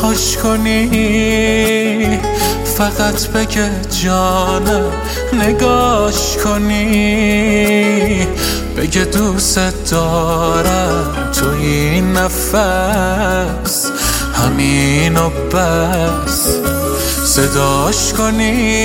خوش کنی، فقط بگه جانم نگاش کنی، بگه دوست دارم تو این نفس، همین و بس. صداش کنی،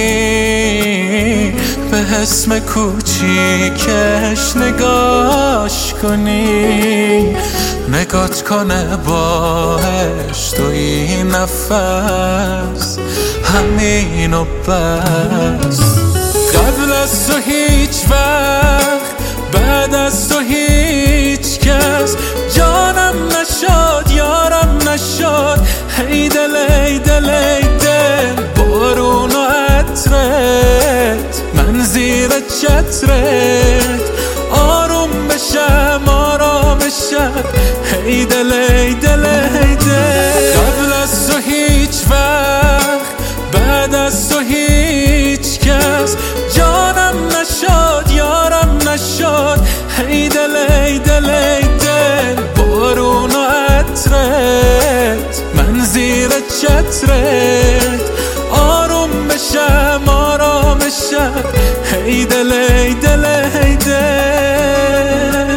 به اسم کوچیکش نگاش کنی، نگات کنه باش تو این نفس، همین و بس. قبل از تو هیچ وقت، بعد از تو هیچ کس جانم نشد، یارم نشد. هی دل ای دل ای دل، بارون و عطرت، من زیر چترت آروم بشم آرام بشم. هی دل ای دل ای دل. قبل از تو هیچ وقت، بعد از تو هیچ کس جانم نشد، یارم نشد. هی دل ای دل ای دل، بارون و عطرت، من زیر چترت آروم بشم آرام بشم. هی دل ای دل ای دل.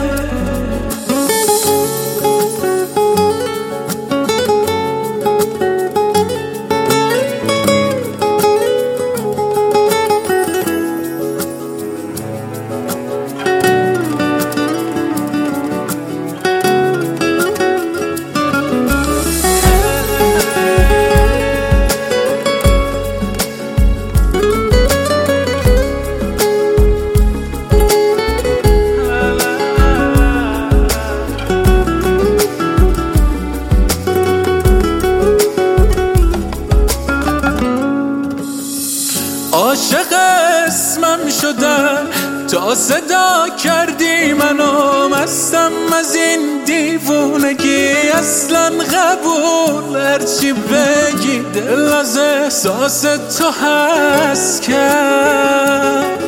عاشق اسمم شدم تا صدا کردی منو، مستم از این دیوونگی اصلا قبول. هرچی بگی دل از احساس تو هست کرد.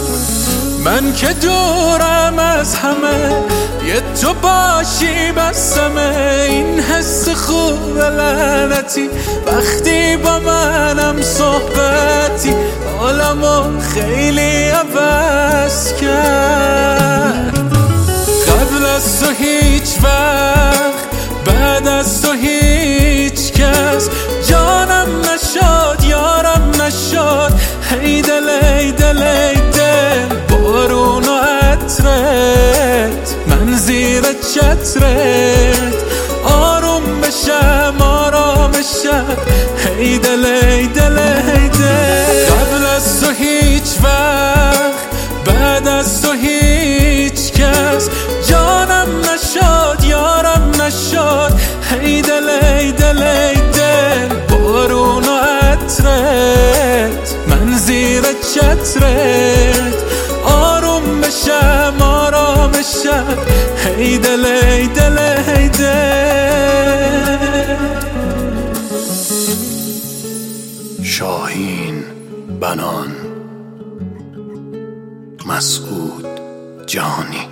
من که دورم از همه، یه تو باشی بسمه. این حس خوب لعنتی وقتی با منم صحبتی، حالمو خیلی عوض کرد. قبل از تو هیچ وقت، بعد از تو هیچ کس جانم نشد، یارم نشد. هی دل ای دل ای دل، بارون و عطرت، من زیر چترت آروم بشم آرام بشم. هی دل ای دل ای دل. قبل از تو هیچ وقت، بعد از تو هیچ کس جانم نشد، یارم نشد. هی دل ای دل ای دل، بارون و عطرت، من زیر چترت آروم بشم آرام بشم. هی دل ای دل ای دل. شاهین بنان، مسعود جهانی.